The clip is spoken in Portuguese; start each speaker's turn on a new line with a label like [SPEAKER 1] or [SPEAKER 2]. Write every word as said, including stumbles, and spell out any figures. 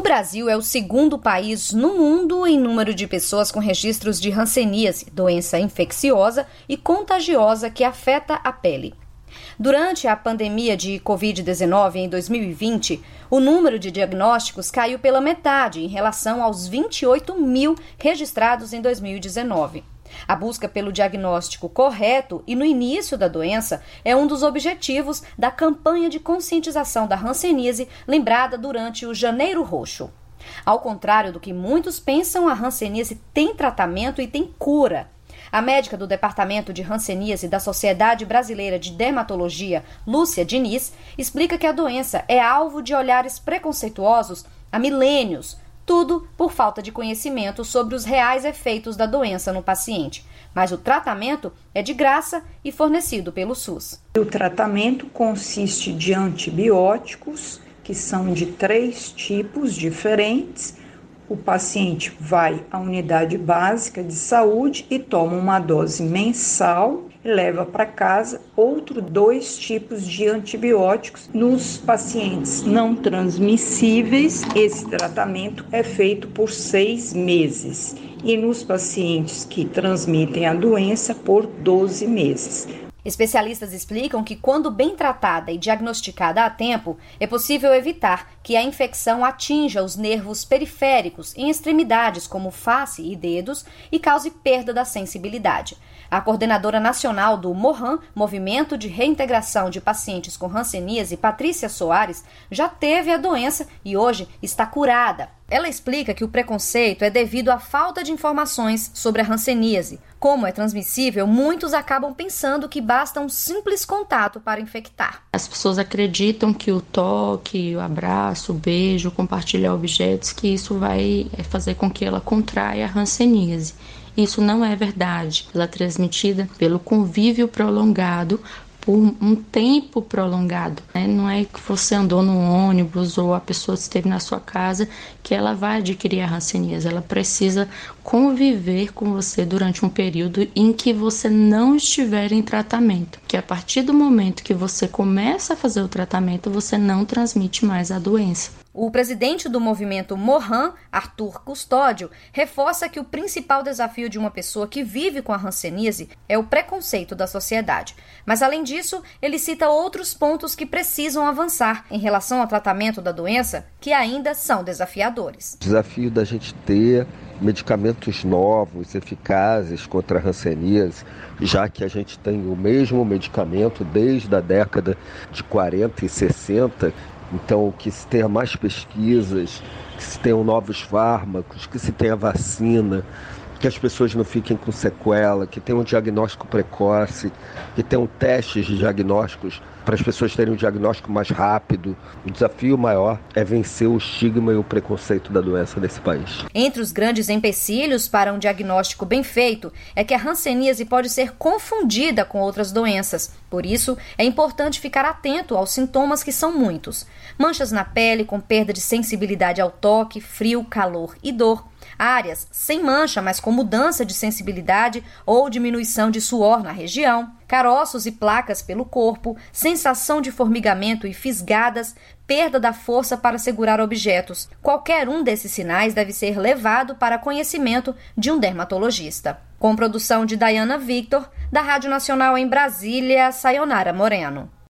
[SPEAKER 1] Brasil é o segundo país no mundo em número de pessoas com registros de hanseníase, doença infecciosa e contagiosa que afeta a pele. Durante a pandemia de covid dezenove em dois mil e vinte, o número de diagnósticos caiu pela metade em relação aos vinte e oito mil registrados em dois mil e dezenove. A busca pelo diagnóstico correto e no início da doença é um dos objetivos da campanha de conscientização da hanseníase lembrada durante o Janeiro Roxo. Ao contrário do que muitos pensam, a hanseníase tem tratamento e tem cura. A médica do Departamento de Hanseníase da Sociedade Brasileira de Dermatologia, Lúcia Diniz, explica que a doença é alvo de olhares preconceituosos há milênios, tudo por falta de conhecimento sobre os reais efeitos da doença no paciente. Mas o tratamento é de graça e fornecido pelo SUS.
[SPEAKER 2] O tratamento consiste de antibióticos, que são de três tipos diferentes. O paciente vai à unidade básica de saúde e toma uma dose mensal e leva para casa outros dois tipos de antibióticos. Nos pacientes não transmissíveis, esse tratamento é feito por seis meses e nos pacientes que transmitem a doença por doze meses.
[SPEAKER 1] Especialistas explicam que, quando bem tratada e diagnosticada a tempo, é possível evitar que a infecção atinja os nervos periféricos em extremidades como face e dedos e cause perda da sensibilidade. A coordenadora nacional do MOHAN, Movimento de Reintegração de Pacientes com Hanseníase, Patrícia Soares, já teve a doença e hoje está curada. Ela explica que o preconceito é devido à falta de informações sobre a hanseníase. Como é transmissível, muitos acabam pensando que basta um simples contato para infectar.
[SPEAKER 3] As pessoas acreditam que o toque, o abraço, o beijo, compartilhar objetos, que isso vai fazer com que ela contraia a hanseníase. Isso não é verdade. Ela é transmitida pelo convívio prolongado, por um tempo prolongado, né? Não é que você andou no ônibus ou a pessoa esteve na sua casa que ela vai adquirir a hanseníase. Ela precisa conviver com você durante um período em que você não estiver em tratamento. Que a partir do momento que você começa a fazer o tratamento, você não transmite mais a doença.
[SPEAKER 1] O presidente do movimento MOHAN, Arthur Custódio, reforça que o principal desafio de uma pessoa que vive com a hanseníase é o preconceito da sociedade. Mas, além disso, ele cita outros pontos que precisam avançar em relação ao tratamento da doença, que ainda são desafiadores.
[SPEAKER 4] O desafio da gente ter medicamentos novos, eficazes contra a hanseníase, já que a gente tem o mesmo medicamento desde a década de quarenta e sessenta, então que se tenha mais pesquisas, que se tenham novos fármacos, que se tenha vacina, que as pessoas não fiquem com sequela, que tenham um diagnóstico precoce, que tenham testes de diagnósticos para as pessoas terem um diagnóstico mais rápido. O desafio maior é vencer o estigma e o preconceito da doença nesse país.
[SPEAKER 1] Entre os grandes empecilhos para um diagnóstico bem feito é que a hanseníase pode ser confundida com outras doenças. Por isso, é importante ficar atento aos sintomas, que são muitos. Manchas na pele com perda de sensibilidade ao toque, frio, calor e dor. Áreas sem mancha, mas com mudança de sensibilidade ou diminuição de suor na região, caroços e placas pelo corpo, sensação de formigamento e fisgadas, perda da força para segurar objetos. Qualquer um desses sinais deve ser levado para conhecimento de um dermatologista. Com produção de Dayana Victor, da Rádio Nacional em Brasília, Sayonara Moreno.